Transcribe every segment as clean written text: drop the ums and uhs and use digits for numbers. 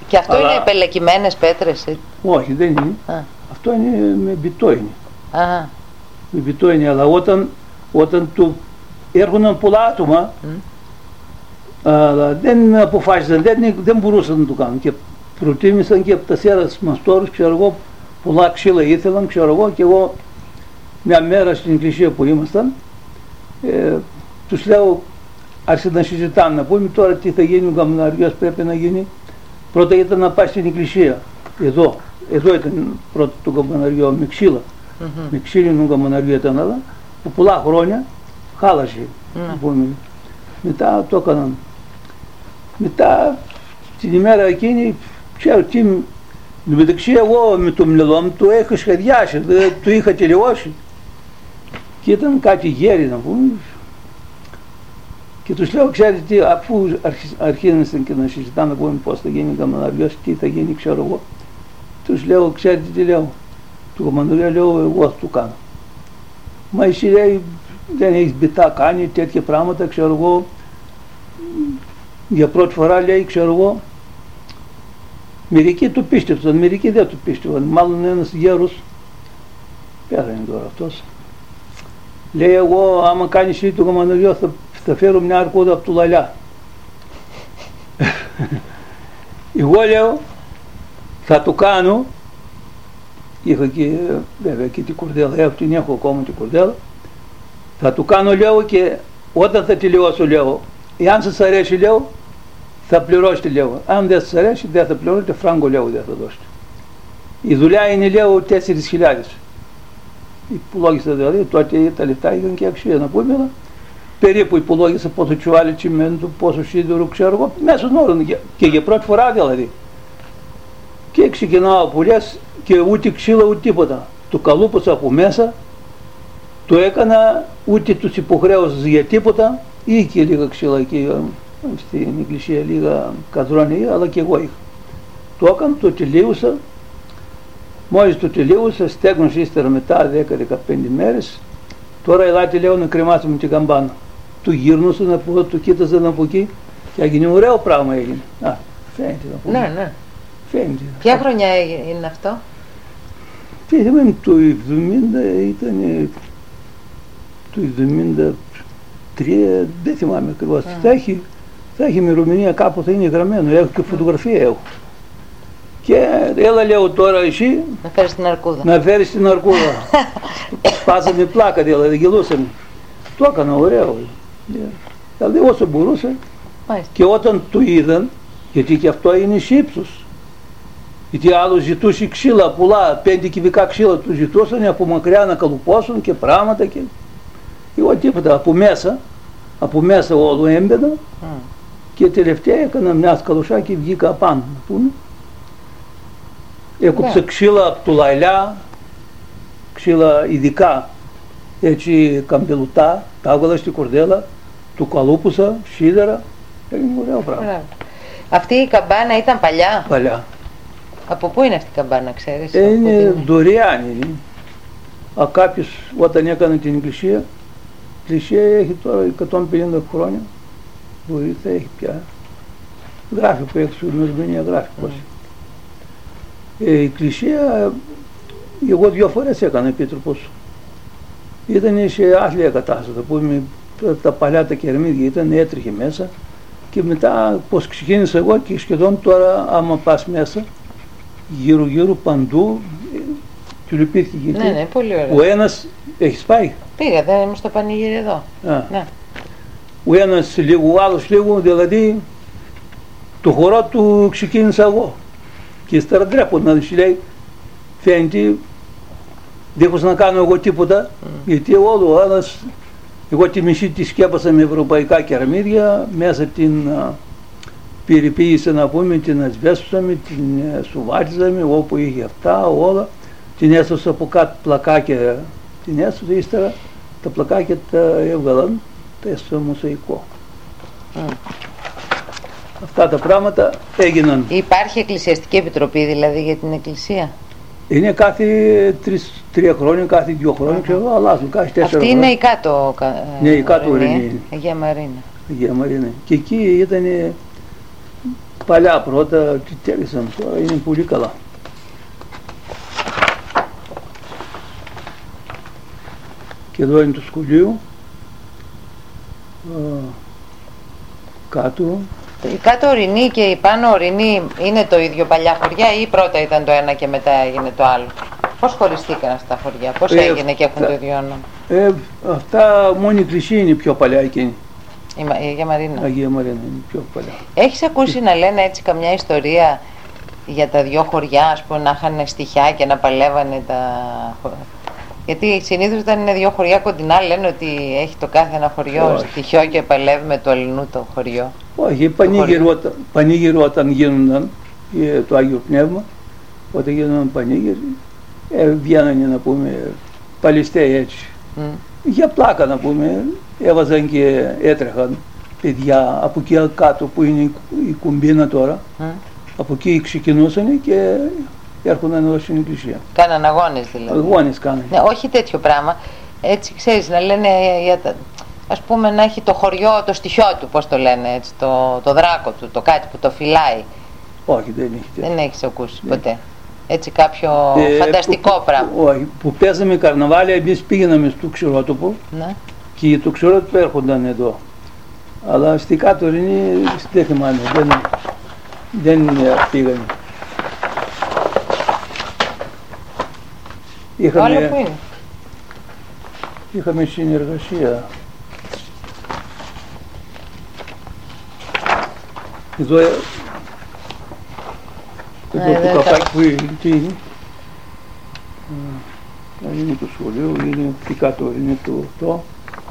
Και αυτό αλλά... είναι πελεκυμένες πέτρες? Όχι, δεν είναι. Αυτό είναι με μπιτό είναι. Με μπιτό είναι, αλλά όταν του έρχονταν πολλά άτομα, αλλά δεν αποφάσισαν, δεν μπορούσαν να το κάνουν. Και προτίμησαν και από τα 4 μαστόρους, ξέρω εγώ, πολλά ξύλα ήθελαν, ξέρω εγώ, και εγώ μια μέρα στην εκκλησία που ήμασταν, τους λέω, άρχισαν να συζητάνε, να πούμε τώρα τι θα γίνει, ο καμπαναριός πρέπει να γίνει. Πρώτα ήταν να πάει στην εκκλησία, εδώ ήταν πρώτα το καμπαναριό με ξύλα. Με ξύλινο καμπαναριό ήταν, αλλά που πολλά χρόνια χάλασε. Μετά το έκαναν. Μετά την ημέρα εκείνη, ξέρω τι, μεταξύ εγώ με το μυαλό μου το είχα σχεδιάσει, το είχα τελειώσει. Και ήταν κάτι γέρι να πούμε. Και τους λέω, ξέρετε τι, αφού αρχίσαν και να συζητάνε να πούμε πώς θα γίνει ο καμπαναριός, τι θα γίνει, ξέρω εγώ. Τους λέω, ξέρετε τι λέω, το καμπαναριό λέω, εγώ θα το κάνω. Μα εσύ λέει, δεν έχεις μπιτά κάνει τέτοια πράγματα, ξέρω εγώ. Για πρώτη φορά λέει, ξέρω εγώ, μερικοί το πίστευσαν, μερικοί δεν το πίστευαν. Μάλλον ένας γέρος, πέθανε τώρα αυτός, λέει, εγώ άμα κάνεις εσύ το καμπαναριό θα φέρω μια αρκούδα από του Λαλιά. Εγώ λέω, θα το κάνω, είχα και βέβαια και την κορδέλα, την έχω ακόμα την κορδέλα, θα το κάνω λέω και όταν θα τελειώσω λέω, εάν σας αρέσει λέω, θα πληρώσετε λέω, αν δεν σας αρέσει δεν θα πληρώσετε, φράγκο λέω δεν θα δώσετε. Η δουλειά είναι λέω 4.000. Υπολόγισα δηλαδή, τότε τα λεφτά είχαν και αξία να πούμε, αλλά περίπου υπολόγισα πόσο τσουάλι τσιμέντου, πόσο σίδερο ξέρω εγώ, μέσα στον όρο και για πρώτη φορά δηλαδή. Και ξεκινάω που λες και ούτε ξύλα ούτε τίποτα. Το καλούπωσα από μέσα, το έκανα, ούτε τους υποχρέωσα για τίποτα, είχε και λίγα ξύλα εκεί στην εκκλησία, λίγα καδρόνια, αλλά και εγώ είχα. Το έκανα, το τελείωσα, μόλις το τελείωσα, στέγνωσα ύστερα μετά 10-15 μέρες, τώρα ελάτε λέω να κρεμάσουμε την καμπάνα. Του γύρνουσαν από εδώ, του κοίταζαν από εκεί και έγινε ωραίο πράγμα έγινε. Φαίνεται να πούμε. Ναι. Φαίνεται. Ποια χρονιά είναι αυτό? Τι θυμάμαι, το 70 ήταν, το 73, δεν θυμάμαι ακριβώς. Θα έχει ημερομηνία κάπου, θα είναι γραμμένο, έχω και φωτογραφία έχω. Και έλα λέω τώρα εσύ να φέρεις την αρκούδα. Να φέρεις την αρκούδα. Σπάσαμε πλάκα δηλαδή, γελούσαμε. Το έκανα ωραίο. Δηλαδή όσο μπορούσε. Και όταν το είδαν, γιατί και αυτό είναι ύψος. Γιατί άλλος ζητούσε ξύλα πολλά, 5 κυβικά ξύλα του ζητούσαν από μακριά να καλουπώσουν και πράγματα και εγώ τίποτα, από μέσα όλο έμπαινα και τελευταία έκανα μια σκαλωσιά και βγήκα απάνω να πούμε. Έκοψα ξύλα από το Λαλιά, ξύλα ειδικά, έτσι καμπελουτά, τα έβγαλα στη κορδέλα, του καλούπουσα, σίδερα, έγινε ωραίο πράγμα. Αυτή η καμπάνα ήταν παλιά? Παλιά. Από πού είναι αυτή η καμπάνα, ξέρεις? Είναι δωρεάν είναι. Κάποιος όταν έκανε την εκκλησία, η εκκλησία έχει τώρα 150 χρόνια, μπορεί θα έχει πια. Γράφει που έξω, νοησμενία γράφει πώς. Η εκκλησία, εγώ 2 φορές έκανα επίτροπος. Ήταν σε άθλια κατάσταση, που τα παλιά τα κερμίδια ήταν, έτρεχε μέσα και μετά πως ξεκίνησα εγώ και σχεδόν τώρα άμα πας μέσα, γύρω παντού, τουλυπήθηκε γιατί ναι, πολύ ωραία. Ο ένας, έχεις πάει? Πήγα, δεν ήμουν στο πανηγύρι εδώ. Ναι. Ο ένας λίγο, ο άλλος λίγο, δηλαδή το χορό του ξεκίνησα εγώ. Και ύστερα ντρέπονταν, να λέει, φαίνεται, δεν έχω να κάνω εγώ τίποτα, γιατί όλο ο άλλος, εγώ τη μισή τη σκέπασα με ευρωπαϊκά κεραμίδια, μέσα την περιποίησα να πούμε, την ασβέστουσαμε, την σουβάτιζαμε, όπου είχε αυτά, όλα, την έσωσα από κάτω πλακάκια, την έσωσα, ύστερα τα πλακάκια τα έβγαλαν, τα έσωσα μοσαϊκό. Αυτά τα πράγματα έγιναν. Υπάρχει εκκλησιαστική επιτροπή δηλαδή για την εκκλησία? Είναι κάθε 3 χρόνια, κάθε 2 χρόνια, ξέρω, αλλάζουν, κάθε 4 χρόνια. Αυτή είναι η κάτω ναι, η κάτω Ορεινή. Αγία Μαρίνα. Αγία Μαρίνα. Και εκεί ήταν παλιά πρώτα, τι τέλεισαν, τώρα είναι πολύ καλά. Και εδώ είναι το σχολείο. Κάτω. Η κάτω ορεινή και η πάνω ορεινή είναι το ίδιο παλιά χωριά ή πρώτα ήταν το ένα και μετά έγινε το άλλο? Πώς χωριστήκαν αυτά τα χωριά, πώς έγινε και έχουν το ίδιο όνομα? Αυτά μόνο η εκκλησία είναι πιο παλιά εκείνη. Η Αγία Μαρίνα. Αγία Μαρίνα είναι πιο παλιά. Έχεις ακούσει να λένε έτσι καμιά ιστορία για τα δυο χωριά, ας πούμε, να είχαν στοιχιά και να παλεύανε τα... Γιατί συνήθως όταν είναι δύο χωριά κοντινά λένε ότι έχει το κάθε ένα χωριό στοιχείο και παλεύει με το αλληνού το χωριό. Όχι, πανήγυρο όταν γίνονταν το Άγιο Πνεύμα, όταν γίνονταν πανήγυροι, βγαίνανε να πούμε παλιστέοι έτσι. Για πλάκα να πούμε, έβαζαν και έτρεχαν παιδιά από εκεί κάτω που είναι η κουμπίνα τώρα, από εκεί ξεκινούσαν και έρχονταν εδώ στην εκκλησία. Κάναν αγώνες δηλαδή. Αγώνες κάναν. Ναι, όχι τέτοιο πράγμα. Έτσι ξέρεις να λένε για τα... Ας πούμε να έχει το χωριό, το στοιχείο του, πώς το λένε έτσι, το δράκο του, το κάτι που το φυλάει. Όχι, δεν έχει. Δεν έχεις ακούσει ποτέ. Έτσι κάποιο φανταστικό πράγμα. Όχι, που παίζαμε καρναβάλια, εμείς πήγαιναμε στο Ξηρότοπο και το Ξηρότοπο έρχονταν εδώ. Αλλά στη κάτω ορεινή δεν θυμάμαι, δεν πήγανε. Είχαμε συνεργασία. Εδώ το καπάκι που είναι, είναι το σχολείο, είναι κάτω, είναι το.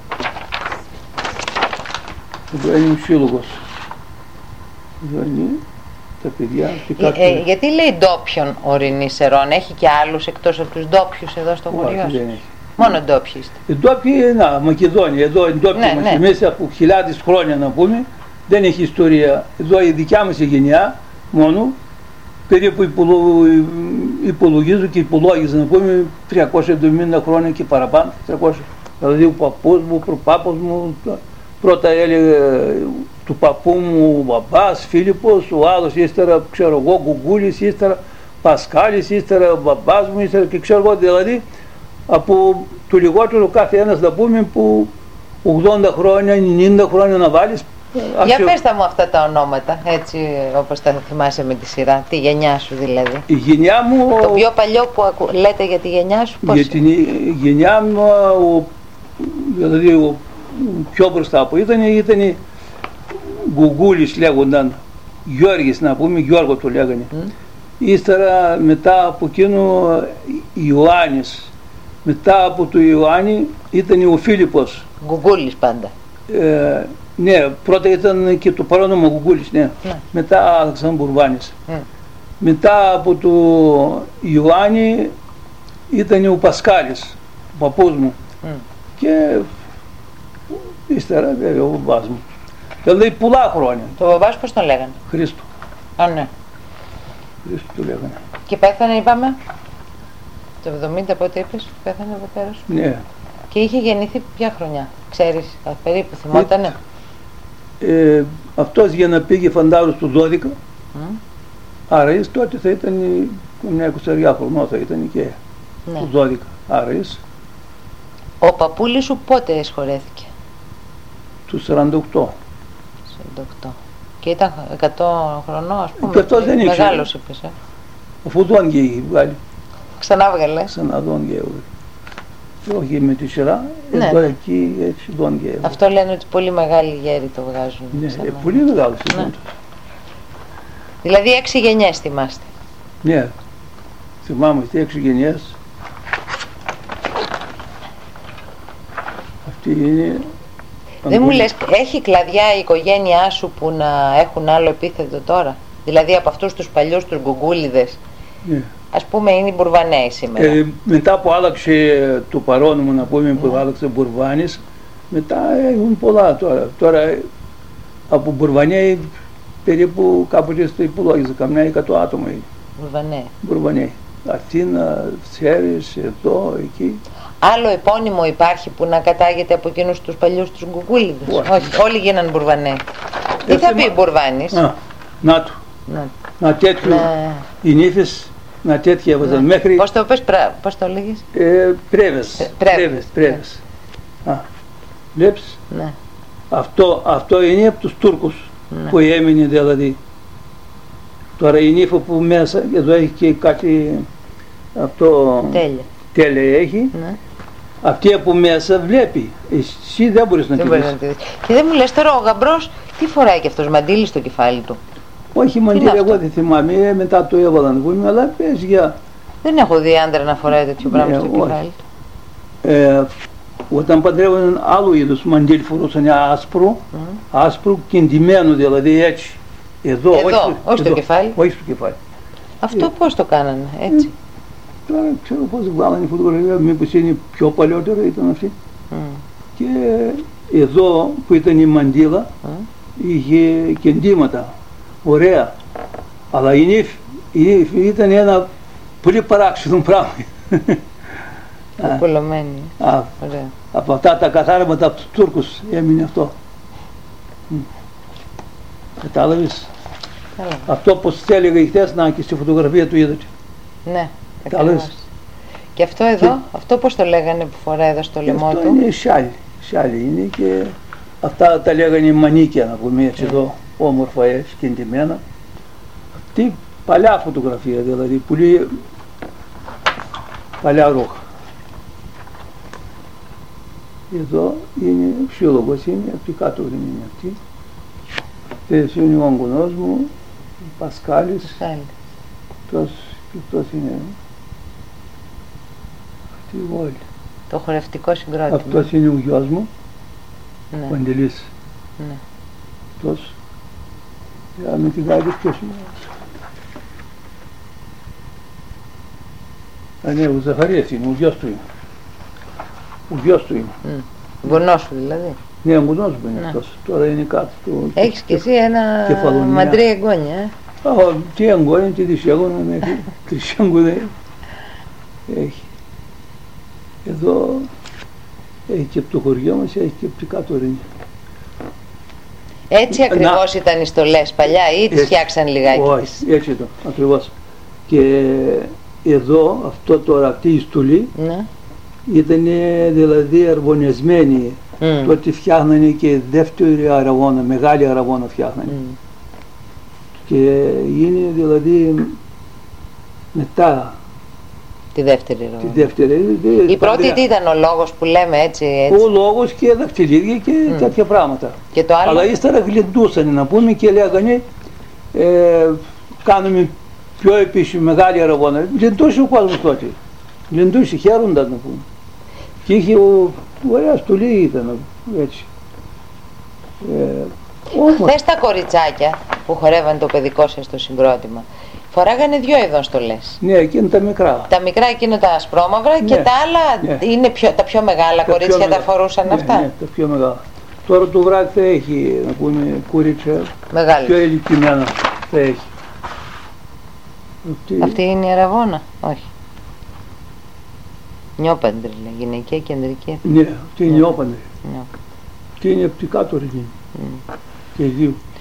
Εδώ είναι ο σύλλογος. Εδώ είναι τα παιδιά. Γιατί λέει ντόπιον ορεινή Σερών, έχει και άλλους εκτός από τους ντόπιους εδώ στο χωριό? Όχι, δεν έχει. Μόνο ντόπιοι είστε? Οι ντόπιοι, Μακεδόνια, εδώ οι ντόπιοι μας μέσα από χιλιάδες χρόνια να πούμε, δεν έχει ιστορία. Εδώ η δικιά μας γενιά μόνο, περίπου υπολογίζω και υπολόγιζα να πούμε 370 χρόνια και παραπάνω, 300. Δηλαδή ο παππούς μου, ο προπάπος μου, πρώτα έλεγε του παππού μου ο μπαμπάς, Φίλιππος, ο άλλος ύστερα ξέρω εγώ Γκουγκούλης, ύστερα Πασκάλης, ύστερα ο μπαμπάς μου, ύστερα και ξέρω εγώ, δηλαδή από το λιγότερο κάθε ένας να πούμε που 80 χρόνια, 90 χρόνια να βάλεις. Για πες τα μου αυτά τα ονόματα, έτσι όπως τα θυμάσαι με τη σειρά, τη γενιά σου δηλαδή. Η γενιά μου... Το πιο παλιό που λέτε για τη γενιά σου, πώς? Για την γενιά μου, δηλαδή ο πιο μπροστά που ήταν Γκουγκούλης λέγονταν, Γιώργης να πούμε, Γιώργο το λέγανε. Ύστερα μετά από εκείνο Ιωάννης, μετά από το Ιωάννη ήταν ο Φίλιππος. Γκουγκούλης πάντα. Ναι, πρώτα ήταν και το παρόνομα Γκουγκούλης, ναι. Μετά Αλεξανδροβάνης. Μετά από το Ιωάννη ήταν ο Πασκάλης, ο παππούς μου. Και ύστερα βέβαια ο μπαμπάς μου. Δηλαδή πολλά χρόνια. Το μπαμπάς πώς τον λέγανε? Χρήστο. Α, ναι. Χρήστο το λέγανε. Και πέθανε είπαμε, το 70 πότε είπες, πέθανε ο πατέρας σου? Ναι. Και είχε γεννηθεί ποια χρονιά, ξέρεις, περίπου θυμότανε? Αυτός για να πήγε φαντάρου στο 12, άρα εις τότε θα ήταν μια 20 χρονών θα ήταν και το 12, άρα εις. Ο παππούλης σου πότε σχολέθηκε? Του 48. Και ήταν 100 χρονών, ας πούμε. Και αυτός δεν ήξερε. Μεγάλος είπες, Αφού τον και είχε βγάλει. Ξανά βγάλε. Ξανά τον και έβγαλε. Όχι με τη σειρά, εδώ εκεί έτσι τον και έβγαλε. Αυτό λένε ότι πολύ μεγάλοι γέροι το βγάζουν. Ναι, πολύ μεγάλος ήταν. Δηλαδή 6 γενιές θυμάστε? Ναι, θυμάμαι 6 γενιές. Αυτή είναι... Δεν μου λες, έχει κλαδιά η οικογένειά σου που να έχουν άλλο επίθετο τώρα? Δηλαδή από αυτούς τους παλιούς τους γκουγκούλιδες, ας πούμε είναι οι Μπουρβανέοι σήμερα. Μετά που άλλαξε το παρόνομα να πούμε που άλλαξε Μπουρβάνης, μετά έχουν πολλά τώρα. Τώρα από Μπουρβανέοι περίπου κάποτε στο υπολόγιζε καμιά 100 άτομα. Μπουρβανέοι. Αθήνα, Σέρις, εδώ, εκεί. Άλλο επώνυμο υπάρχει που να κατάγεται από εκείνους τους παλιούς τους γκουγκούλιδες? Όχι, όλοι γίναν Μπουρβανέοι. Τι θα πει Μπουρβάνης? Να του. Να τέτοιο, οι νύφες, να τέτοια έβαζαν μέχρι... Πώς το πες, πώς το λέγεις? Πρέβες. Βλέπεις, αυτό είναι από τους Τούρκους που έμεινε δηλαδή. Τώρα η νύφα που μέσα, εδώ έχει και κάτι, αυτό τέλεια έχει, αυτή που μέσα βλέπει, εσύ δεν μπορείς να τη δεις. Και δεν μου λες τώρα ο γαμπρός τι φοράει και αυτός, μαντίλι στο κεφάλι του? Όχι μαντίλι, εγώ δεν θυμάμαι, μετά το έβαλα να πούμε, αλλά πες για... Δεν έχω δει άντρα να φοράει τέτοιο πράγμα στο κεφάλι του. Όταν παντρεύονταν άλλου είδους μαντίλι φορούσαν άσπρο και ντυμένο δηλαδή έτσι. Εδώ, όχι στο κεφάλι. Όχι στο κεφάλι. Αυτό πώς το κάνανε, έτσι? Τώρα ξέρω πώς βγάλανε η φωτογραφία, μήπως είναι πιο παλιότερα ήταν αυτή. Και εδώ που ήταν η μαντίλα είχε και ντύματα, ωραία. Αλλά η νύφη ήταν ένα πολύ παράξενο πράγμα. Κολωμένη. Από αυτά τα καθάρματα από τους Τούρκους έμεινε αυτό. Κατάλαβες? Αυτό πως έλεγα χθες, να και στη φωτογραφία του είδατε. Ναι, ακριβώς. Και αυτό εδώ, αυτό πώς το λέγανε που φοράει εδώ στο λαιμό του? Αυτό είναι σάλι είναι και αυτά τα λέγανε μανίκια, να πούμε έτσι εδώ, όμορφα σκεντημένα. Αυτή παλιά φωτογραφία δηλαδή, πολύ παλιά ρούχα. Εδώ είναι ψιλογός, είναι από την κάτω είναι αυτή. Αυτές είναι ο αγγονός μου, ο Πασκάλης. Αυτός είναι αυτή όλη. Το χορευτικό συγκρότημα. Αυτός είναι ο γιος μου, ο Παντελής. Αυτός, με την κάτω ποιος είναι. Ναι, ο Ζαχαρίας είναι, ο γιος του είναι. Ο γιος του είναι. Γονός σου δηλαδή? Ναι, ο γονός μου είναι αυτός. Τώρα είναι κάτω του. Έχεις και εσύ ένα μαντρί εγγόνια, τι εγγόνια, τι δυσιαγόνα μέχρι. Τρισιάγκο έχει. Εδώ έχει και από το χωριό μας, έχει και από την κάτω ρήνη. Έτσι ακριβώς ήταν οι στολές παλιά ή τις φτιάξαν λιγάκι? Όχι, έτσι ήταν, ακριβώς. Και εδώ, αυτό τώρα, αυτή η στολή, ήταν δηλαδή αρβωνιασμένη. Τότε φτιάχνανε και δεύτερη αραβόνα, μεγάλη αραβόνα φτιάχνανε. Και είναι δηλαδή μετά τη δεύτερη αραβόνα. Η πρώτη τι ήταν ο λόγος που λέμε έτσι? Ο λόγος και δαχτυλίδια και τέτοια πράγματα. Και το άλλο? Αλλά ύστερα γλεντούσαν να πούμε και λέγανε κάνουμε πιο επίσημη μεγάλη αραβόνα. Γλεντούσε ο κόσμος τότε. Γλεντούσε, χαίρονταν να πούμε. Και είχε ωραία στολή ήταν έτσι. Χθες τα κοριτσάκια που χορεύαν το παιδικό σας στο συγκρότημα φοράγανε δύο ειδών στολές. Ναι, εκείνα τα μικρά. Τα μικρά εκείνα τα ασπρόμαυρα και τα άλλα είναι τα πιο μεγάλα κορίτσια τα φορούσαν αυτά. Ναι, τα πιο μεγάλα. Τώρα το βράδυ θα έχει, να πούμε, κορίτσια πιο ηλικιωμένα θα έχει. Αυτή είναι η αραβόνα? Όχι. Νιόπαντρη λέει, γυναικεία κεντρική. Ναι, αυτή είναι νιόπαντρη. Και είναι από την κάτω ρηγή. Και δύο.